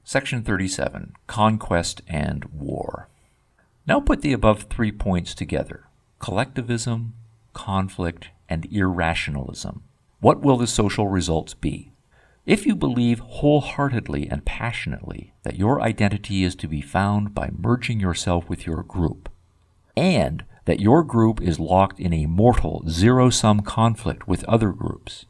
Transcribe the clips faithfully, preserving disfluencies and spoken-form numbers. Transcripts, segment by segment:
Section thirty-seven, Conquest and War. Now put the above three points together: collectivism, conflict, and irrationalism. What will the social results be? If you believe wholeheartedly and passionately that your identity is to be found by merging yourself with your group, and that your group is locked in a mortal zero-sum conflict with other groups,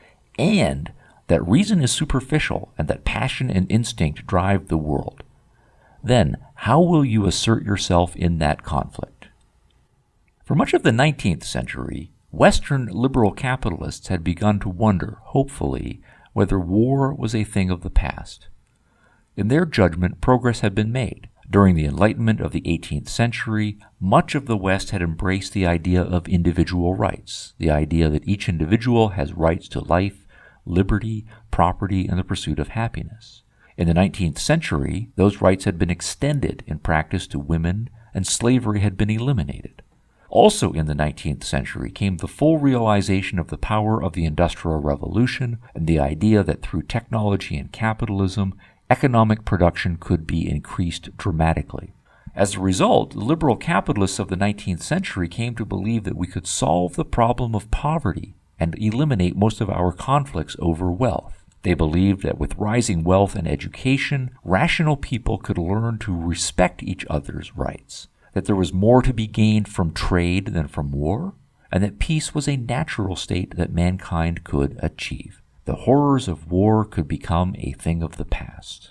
and that reason is superficial and that passion and instinct drive the world, then how will you assert yourself in that conflict? For much of the nineteenth century, Western liberal capitalists had begun to wonder, hopefully, whether war was a thing of the past. In their judgment, progress had been made. During the Enlightenment of the eighteenth century, much of the West had embraced the idea of individual rights, the idea that each individual has rights to life, liberty, property, and the pursuit of happiness. In the nineteenth century, those rights had been extended in practice to women, and slavery had been eliminated. Also in the nineteenth century came the full realization of the power of the Industrial Revolution and the idea that through technology and capitalism, economic production could be increased dramatically. As a result, the liberal capitalists of the nineteenth century came to believe that we could solve the problem of poverty and eliminate most of our conflicts over wealth. They believed that with rising wealth and education, rational people could learn to respect each other's rights, that there was more to be gained from trade than from war, and that peace was a natural state that mankind could achieve. The horrors of war could become a thing of the past.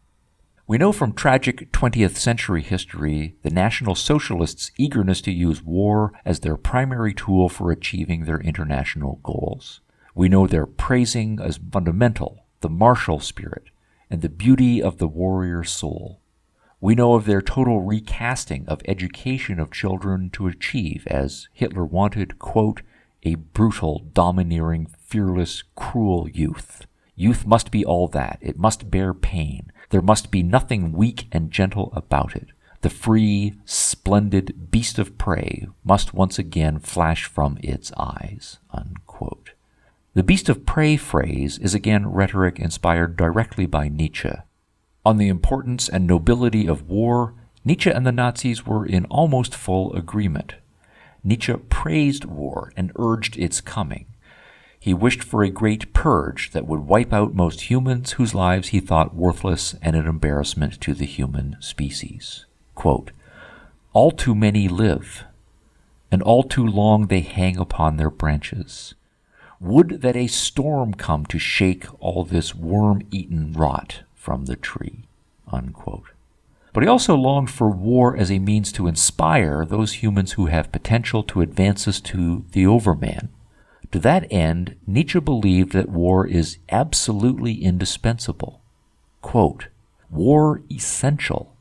We know from tragic twentieth century history the National Socialists' eagerness to use war as their primary tool for achieving their international goals. We know their praising as fundamental the martial spirit and the beauty of the warrior soul. We know of their total recasting of education of children to achieve, as Hitler wanted, quote, a brutal, domineering, fearless, cruel youth. Youth must be all that. It must bear pain. There must be nothing weak and gentle about it. The free, splendid beast of prey must once again flash from its eyes, unquote. The beast of prey phrase is again rhetoric inspired directly by Nietzsche. On the importance and nobility of war, Nietzsche and the Nazis were in almost full agreement. Nietzsche praised war and urged its coming. He wished for a great purge that would wipe out most humans whose lives he thought worthless and an embarrassment to the human species. Quote, all too many live, and all too long they hang upon their branches. Would that a storm come to shake all this worm-eaten rot from the tree, unquote. But he also longed for war as a means to inspire those humans who have potential to advance us to the overman. To that end, Nietzsche believed that war is absolutely indispensable. Quote, war essential.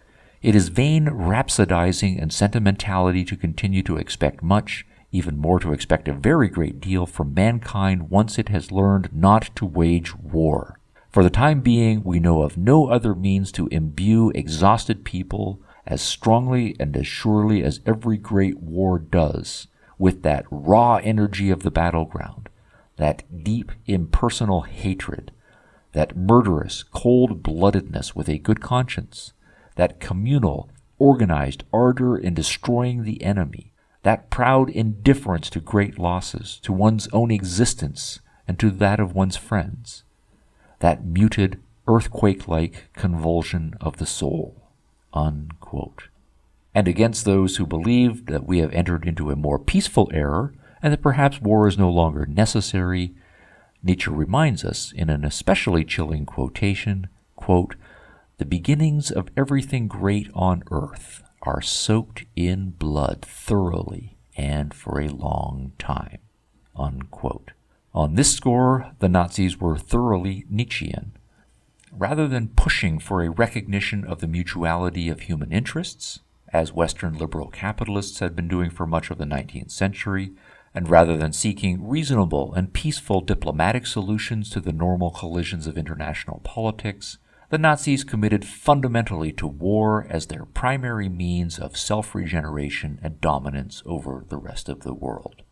It is vain rhapsodizing and sentimentality to continue to expect much, even more to expect a very great deal from mankind once it has learned not to wage war. For the time being, we know of no other means to imbue exhausted people as strongly and as surely as every great war does, with that raw energy of the battleground, that deep impersonal hatred, that murderous cold-bloodedness with a good conscience, that communal, organized ardor in destroying the enemy, that proud indifference to great losses, to one's own existence and to that of one's friends, that muted, earthquake-like convulsion of the soul, unquote. And against those who believe that we have entered into a more peaceful era and that perhaps war is no longer necessary, Nietzsche reminds us in an especially chilling quotation, quote, the beginnings of everything great on earth are soaked in blood thoroughly and for a long time, unquote. On this score, the Nazis were thoroughly Nietzschean. Rather than pushing for a recognition of the mutuality of human interests, as Western liberal capitalists had been doing for much of the nineteenth century, and rather than seeking reasonable and peaceful diplomatic solutions to the normal collisions of international politics, the Nazis committed fundamentally to war as their primary means of self-regeneration and dominance over the rest of the world.